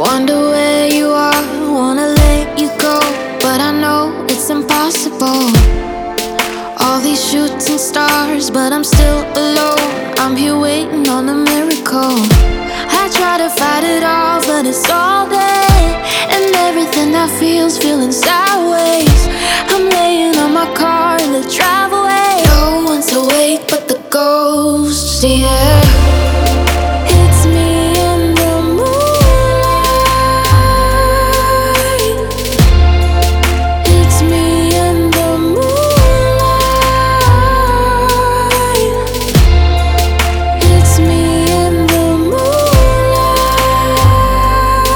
Wonder where you are, wanna let you go, but I know it's impossible. All these shooting stars, but I'm still alone. I'm here waiting on a miracle. I try to fight it off, but it's all there, and everything I feel's feeling sideways. I'm laying on my car in the driveway. No one's awake but the ghosts, yeah.